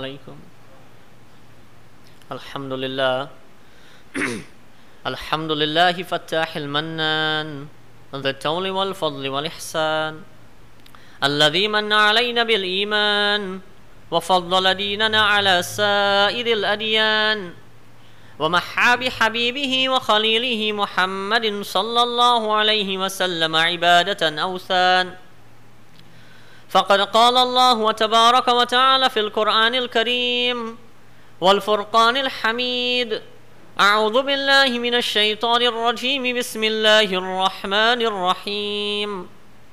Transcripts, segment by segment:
عليكم. الحمد لله الحمد لله فتاح المنان ذي الطول والفضل والإحسان الذي من علينا بالإيمان وفضل ديننا على سائر الأديان ومحى بحبيبه وخليله محمد صلى الله عليه وسلم عبادة أوثان. فقد قال الله تبارك وتعالى في القرآن الكريم والفرقان الحميد: أعوذ بالله من الشيطان الرجيم، بسم الله الرحمن الرحيم.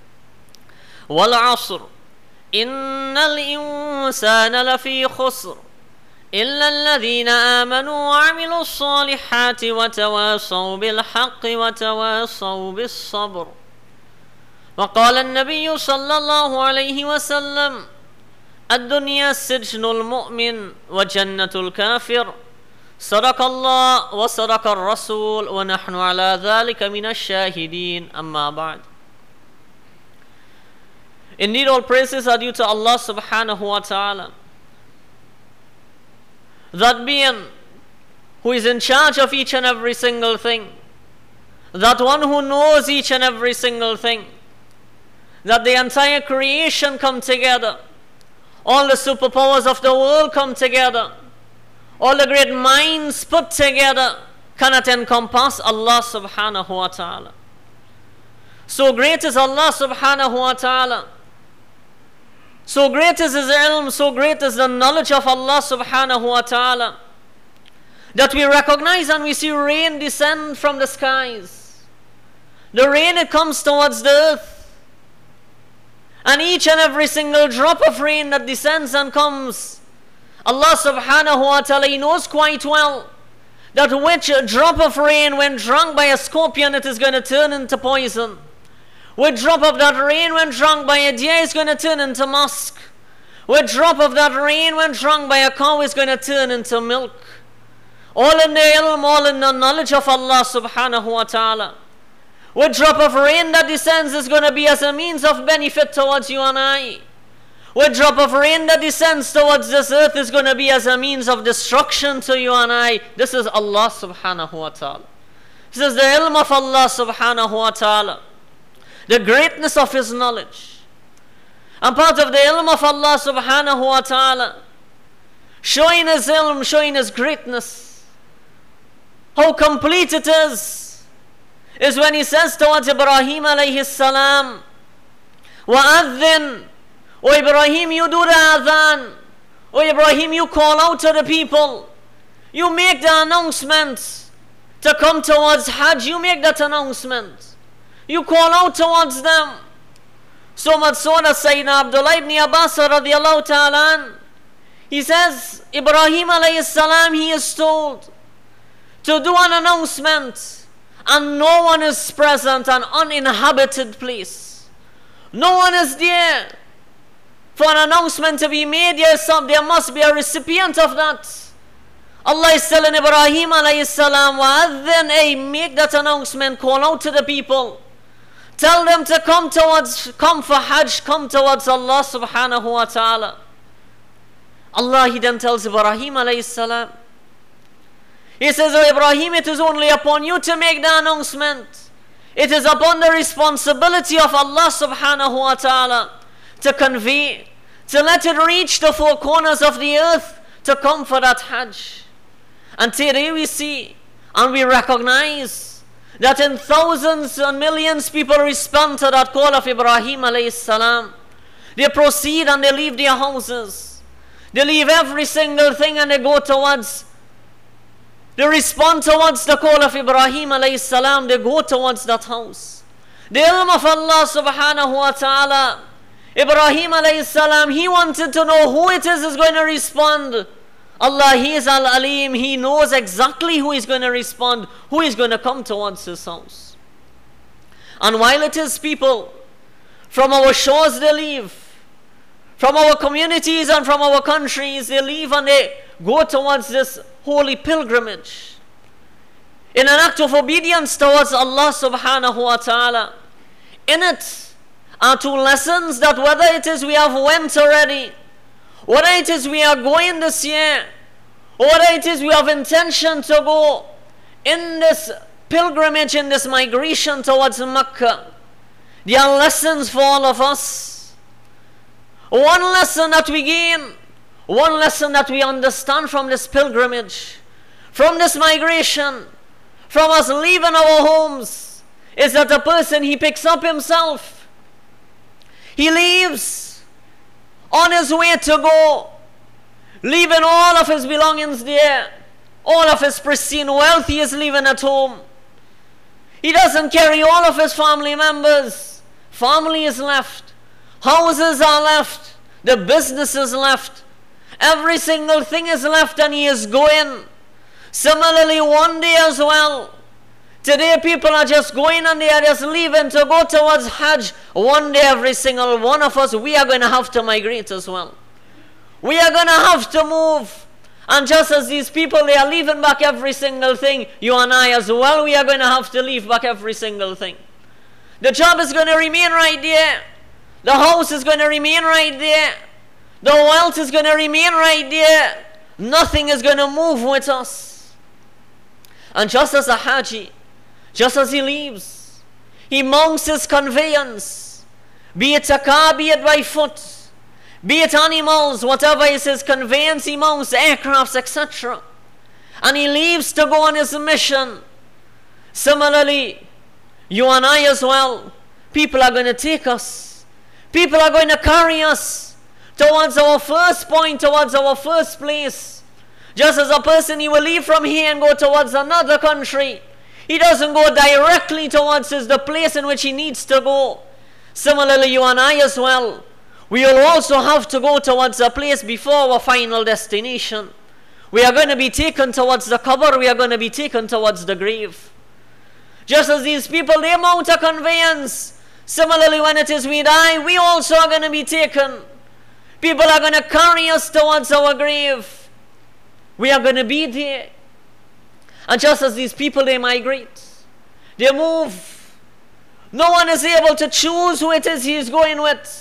والعصر إن الإنسان لفي خسر إلا الذين آمنوا وعملوا الصالحات وتواصوا بالحق وتواصوا بالصبر. وقال النبي صلى الله عليه وسلم: الدنيا سجن المؤمن وجنة الكافر. صدق الله وصدق الرسول ونحن على ذلك من الشاهدين. أما بعد. Indeed, all praises are due to Allah subhanahu wa ta'ala, that being who is in charge of each and every single thing, that one who knows each and every single thing, that the entire creation come together, all the superpowers of the world come together, all the great minds put together cannot encompass Allah subhanahu wa ta'ala. So great is Allah subhanahu wa ta'ala. So great is His ilm, so great is the knowledge of Allah subhanahu wa ta'ala, that we recognize and we see rain descend from the skies. The rain, it comes towards the earth. And each and every single drop of rain that descends and comes, Allah subhanahu wa ta'ala, He knows quite well that which drop of rain, when drunk by a scorpion, it is going to turn into poison. Which drop of that rain, when drunk by a deer, is going to turn into musk. Which drop of that rain, when drunk by a cow, is going to turn into milk. All in the ilm, all in the knowledge of Allah subhanahu wa ta'ala. Which drop of rain that descends is going to be as a means of benefit towards you and I. Which drop of rain that descends towards this earth is going to be as a means of destruction to you and I. This is Allah subhanahu wa ta'ala. This is the ilm of Allah subhanahu wa ta'ala, the greatness of His knowledge. And part of the ilm of Allah subhanahu wa ta'ala, showing His ilm, showing His greatness, how complete it is when He says towards Ibrahim alayhi salam, وَأَذِّن, O Ibrahim, you do the adhan. O Ibrahim, you call out to the people. You make the announcement to come towards Hajj. You make that announcement. You call out towards them. So much so that Sayyidina Abdullah ibn Abbas radiallahu ta'ala, he says, Ibrahim alayhi salam, he is told to do an announcement, and no one is present, an uninhabited place. No one is there for an announcement to be made. Yes, there must be a recipient of that. Allah is telling Ibrahim alayhi salam, وَأَذِّن, make that announcement, call out to the people. Tell them to come for Hajj, come towards Allah subhanahu wa ta'ala. Allah, He then tells Ibrahim alayhi salam, He says, O Ibrahim, it is only upon you to make the announcement. It is upon the responsibility of Allah subhanahu wa ta'ala to convey, to let it reach the four corners of the earth, to come for that Hajj. And today we see and we recognize that in thousands and millions people respond to that call of Ibrahim alayhi salam. They proceed and they leave their houses. They leave every single thing and they go towards, they respond towards the call of Ibrahim alayhi salam. They go towards that house. The ilm of Allah subhanahu wa ta'ala, Ibrahim alayhi salam, he wanted to know who it is going to respond. Allah, He is Al-Alim. He knows exactly who is going to respond, who is going to come towards His house. And while it is people from our shores they leave, from our communities and from our countries, they leave and they go towards this holy pilgrimage in an act of obedience towards Allah subhanahu wa ta'ala. In it are two lessons, that whether it is we have went already, whether it is we are going this year, or whether it is we have intention to go in this pilgrimage, in this migration towards Mecca, there are lessons for all of us. One lesson that we gain, one lesson that we understand from this pilgrimage, from this migration, from us leaving our homes, is that a person, he picks up himself. He leaves on his way to go, leaving all of his belongings there. All of his pristine wealth he is leaving at home. He doesn't carry all of his family members. Family is left. Houses are left. The business is left. Every single thing is left, and he is going. Similarly, one day as well. Today people are just going and they are just leaving to go towards Hajj. One day every single one of us, we are going to have to migrate as well. We are going to have to move. And just as these people, they are leaving back every single thing, you and I as well, we are going to have to leave back every single thing. The job is going to remain right there. The house is going to remain right there. The wealth is going to remain right there. Nothing is going to move with us. And just as a Haji, just as he leaves, he mounts his conveyance, be it a car, be it by foot, be it animals, whatever is his conveyance, he mounts aircrafts, etc. And he leaves to go on his mission. Similarly, you and I as well, people are going to take us. People are going to carry us towards our first point, towards our first place. Just as a person, he will leave from here and go towards another country. He doesn't go directly towards the place in which he needs to go. Similarly, you and I as well, we will also have to go towards a place before our final destination. We are going to be taken towards the qabr, we are going to be taken towards the grave. Just as these people, they mount a conveyance, similarly when it is we die, we also are going to be taken. People are going to carry us towards our grave. We are going to be there. And just as these people, they migrate, they move. No one is able to choose who it is he is going with.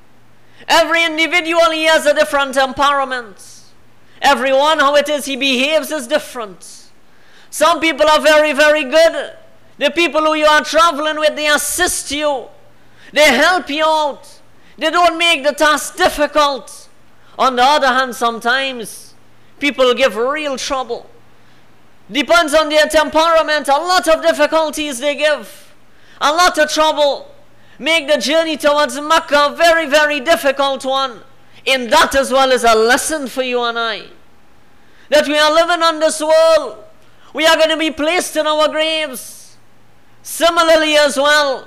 Every individual, he has a different temperament. Everyone, how it is he behaves is different. Some people are very, very good. The people who you are traveling with, they assist you. They help you out. They don't make the task difficult. On the other hand, sometimes people give real trouble. Depends on their temperament. A lot of difficulties they give. A lot of trouble. Make the journey towards Mecca a very, very difficult one. In that as well is a lesson for you and I. That we are living on this world. We are going to be placed in our graves. Similarly as well,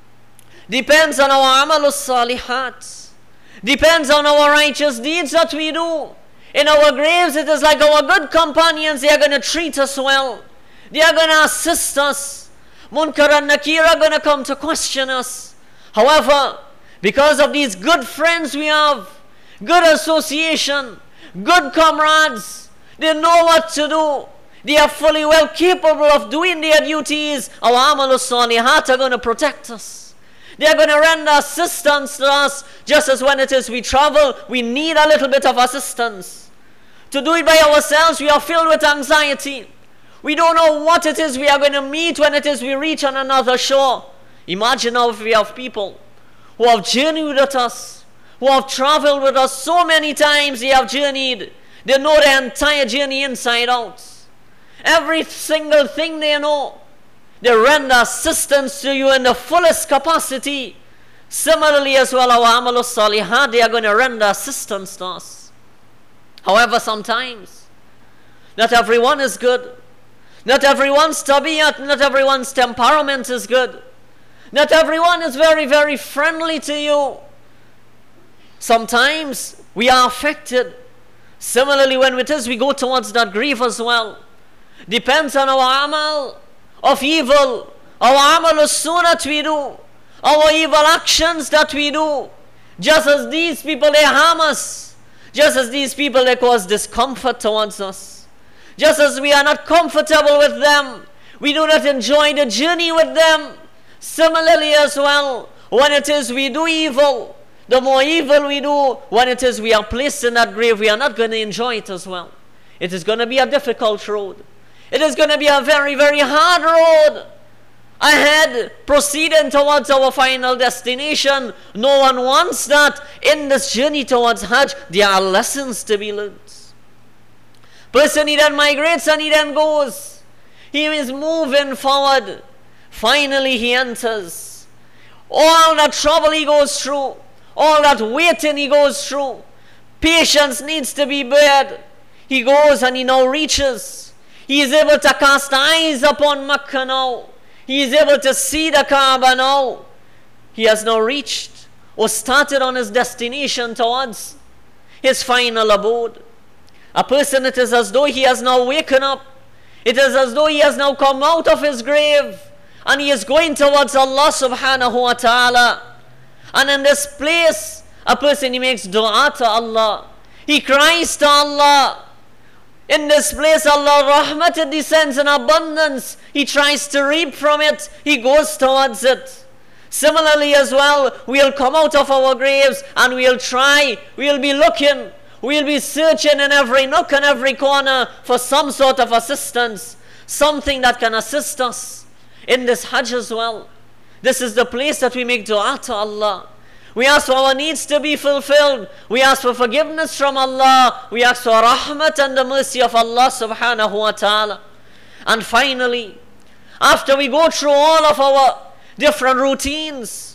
depends on our amalus salihat. Depends on our righteous deeds that we do. In our graves, it is like our good companions, they are going to treat us well. They are going to assist us. Munkar and Nakir are going to come to question us. However, because of these good friends we have, good association, good comrades, they know what to do. They are fully well capable of doing their duties. Our amalus salihat are going to protect us. They are going to render assistance to us. Just as when it is we travel, we need a little bit of assistance. To do it by ourselves, we are filled with anxiety. We don't know what it is we are going to meet when it is we reach on another shore. Imagine now if we have people who have journeyed with us, who have traveled with us so many times. They have journeyed. They know the entire journey inside out. Every single thing they know. They render assistance to you in the fullest capacity. Similarly as well, our amalus salihat, they are going to render assistance to us. However, sometimes, not everyone is good. Not everyone's tabiat, not everyone's temperament is good. Not everyone is very, very friendly to you. Sometimes we are affected. Similarly, when it is we go towards that grief as well. Depends on our amal of evil, our amal of sunnah that we do, our evil actions that we do. Just as these people, they harm us. Just as these people, they cause discomfort towards us. Just as we are not comfortable with them, we do not enjoy the journey with them. Similarly as well, when it is we do evil, the more evil we do, when it is we are placed in that grave, we are not going to enjoy it as well. It is going to be a difficult road. It is going to be a very, very hard road ahead, proceeding towards our final destination. No one wants that. In this journey towards Hajj, there are lessons to be learned. Person, he then migrates and he then goes. He is moving forward. Finally, he enters. All that trouble he goes through, all that waiting he goes through, patience needs to be bared. He goes and he now reaches. He is able to cast eyes upon Makkah now. He is able to see the Kaaba now. He has now reached or started on his destination towards his final abode. A person, it is as though he has now waken up. It is as though he has now come out of his grave and he is going towards Allah subhanahu wa ta'ala. And in this place, a person, he makes dua to Allah. He cries to Allah. In this place, Allah rahmat descends in abundance. He tries to reap from it. He goes towards it. Similarly as well, we'll come out of our graves and we'll try, we'll be looking, we'll be searching in every nook and every corner for some sort of assistance, something that can assist us in this Hajj as well. This is the place that we make dua to Allah. We ask for our needs to be fulfilled. We ask for forgiveness from Allah. We ask for rahmat and the mercy of Allah subhanahu wa ta'ala. And finally, after we go through all of our different routines,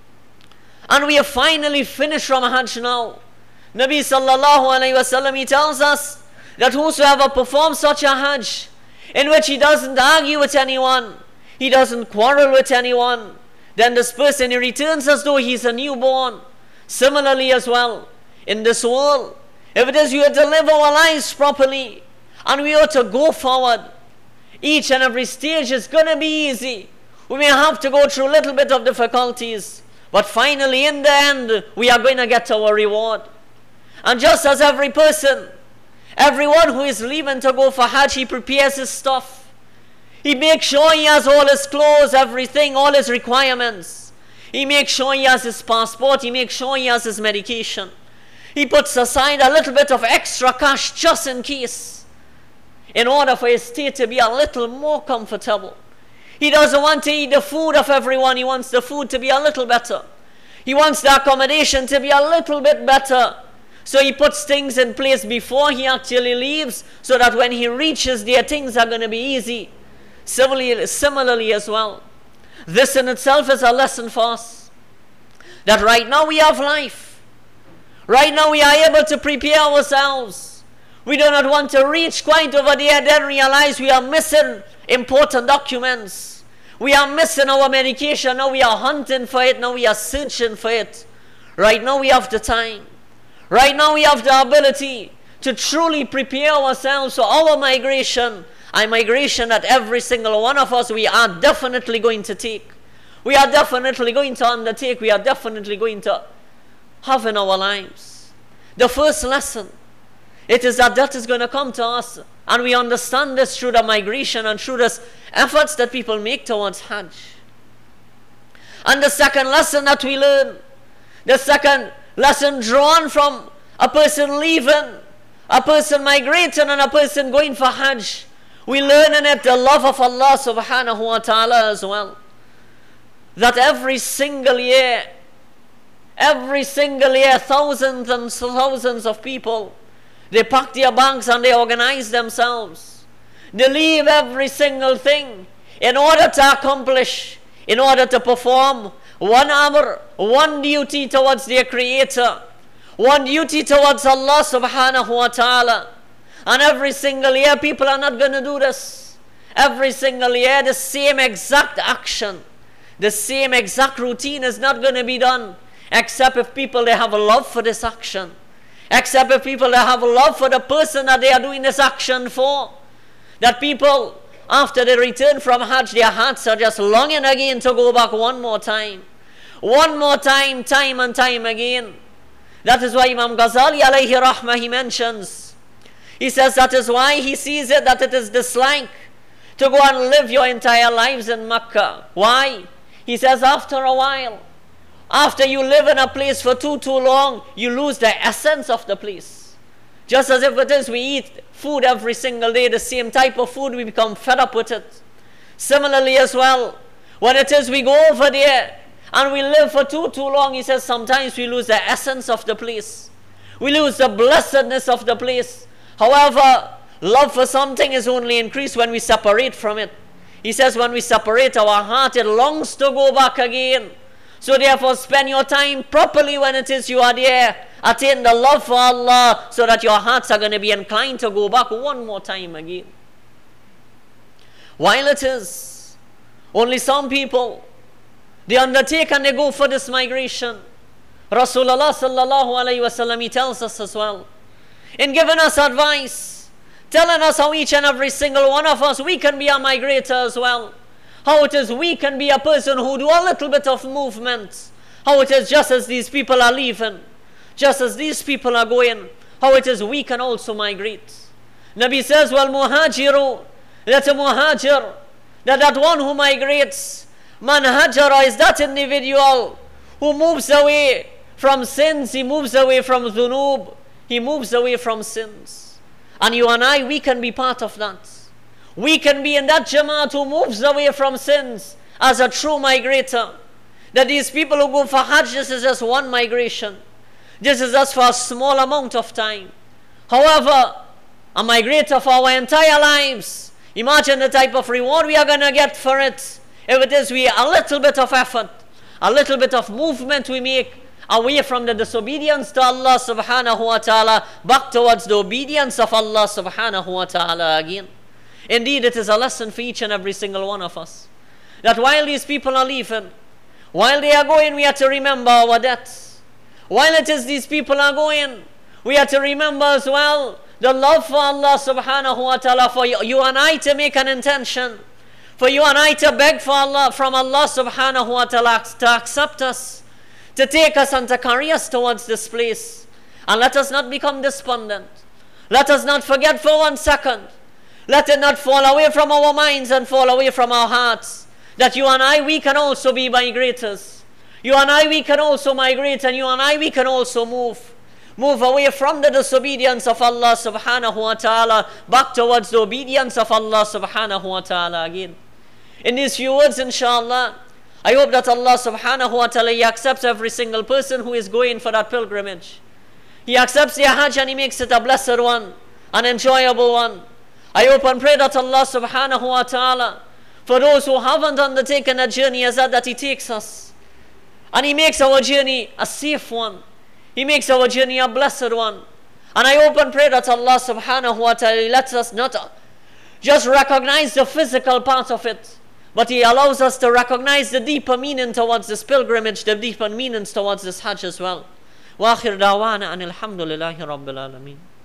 and we have finally finished from Hajj now, Nabi sallallahu alayhi wasallam, he tells us that whosoever performs such a Hajj, in which he doesn't argue with anyone, he doesn't quarrel with anyone, then this person, he returns as though he's a newborn. Similarly as well, in this world, if it is we are to live our lives properly, and we are to go forward, each and every stage is going to be easy. We may have to go through a little bit of difficulties, but finally in the end, we are going to get our reward. And just as every person, everyone who is leaving to go for Hajj, he prepares his stuff. He makes sure he has all his clothes, everything, all his requirements. He makes sure he has his passport. He makes sure he has his medication. He puts aside a little bit of extra cash just in case, in order for his stay to be a little more comfortable. He doesn't want to eat the food of everyone. He wants the food to be a little better. He wants the accommodation to be a little bit better. So he puts things in place before he actually leaves, so that when he reaches there, things are going to be easy. Similarly as well, this in itself is a lesson for us, that right now we have life. Right now we are able to prepare ourselves. We do not want to reach quite over there, then realize we are missing important documents. We are missing our medication. Now we are hunting for it. Now we are searching for it. Right now we have the time. Right now we have the ability to truly prepare ourselves for our migration. A migration that every single one of us, we are definitely going to take. We are definitely going to undertake. We are definitely going to have in our lives. The first lesson, it is that is going to come to us. And we understand this through the migration and through the efforts that people make towards Hajj. And the second lesson that we learn, the second lesson drawn from a person leaving, a person migrating, and a person going for Hajj, we learn in it the love of Allah subhanahu wa ta'ala as well. That every single year, thousands and thousands of people, they pack their bags and they organize themselves. They leave every single thing in order to accomplish, in order to perform one amr, one duty towards their Creator, one duty towards Allah subhanahu wa ta'ala. And every single year, people are not going to do this. Every single year, the same exact action, the same exact routine is not going to be done, except if people, they have a love for this action. Except if people, they have a love for the person that they are doing this action for. That people, after they return from Hajj, their hearts are just longing again to go back one more time. One more time, time and time again. That is why Imam Ghazali alayhi rahmah, he mentions, he says that is why he sees it that it is dislike to go and live your entire lives in Makkah. Why? He says after a while, After you live in a place for too long, you lose the essence of the place. Just as if it is we eat food every single day, the same type of food, we become fed up with it. Similarly as well, when it is we go over there and we live for too long, he says sometimes we lose the essence of the place. We lose the blessedness of the place. However, love for something is only increased when we separate from it. He says when we separate our heart, it longs to go back again. So therefore, spend your time properly when it is you are there. Attain the love for Allah so that your hearts are going to be inclined to go back one more time again. While it is only some people, they undertake and they go for this migration. Rasulullah sallallahu alayhi wa sallam, he tells us as well, in giving us advice, telling us how each and every single one of us, we can be a migrator as well. How it is we can be a person who do a little bit of movement. How it is just as these people are leaving, just as these people are going, how it is we can also migrate. Nabi says, well, muhajiru, that a muhajir, that one who migrates, man hajara is that individual who moves away from sins, he moves away from dhunub, he moves away from sins. And you and I, we can be part of that. We can be in that Jamaat who moves away from sins as a true migrator. That these people who go for Hajj, this is just one migration. This is just for a small amount of time. However, a migrator for our entire lives, imagine the type of reward we are going to get for it. If it is we a little bit of effort, a little bit of movement we make away from the disobedience to Allah subhanahu wa ta'ala, back towards the obedience of Allah subhanahu wa ta'ala again. Indeed, it is a lesson for each and every single one of us. That while these people are leaving, while they are going, we have to remember our debts. While it is these people are going, we have to remember as well the love for Allah subhanahu wa ta'ala, for you and I to make an intention, for you and I to beg for Allah, from Allah subhanahu wa ta'ala to accept us, to take us and to carry us towards this place. And let us not become despondent. Let us not forget for 1 second. Let it not fall away from our minds and fall away from our hearts. That you and I, we can also be migrators. You and I, we can also migrate, and you and I, we can also move. Move away from the disobedience of Allah subhanahu wa ta'ala, back towards the obedience of Allah subhanahu wa ta'ala again. In these few words, inshallah, I hope that Allah subhanahu wa ta'ala, He accepts every single person who is going for that pilgrimage. He accepts their Hajj and He makes it a blessed one, an enjoyable one. I hope and pray that Allah subhanahu wa ta'ala, for those who haven't undertaken a journey as that He takes us. And He makes our journey a safe one. He makes our journey a blessed one. And I hope and pray that Allah subhanahu wa ta'ala lets us not just recognize the physical part of it, but He allows us to recognize the deeper meaning towards this pilgrimage, the deeper meanings towards this Hajj as well. Wa akhir da'wana anil hamdulillahi rabbil alameen.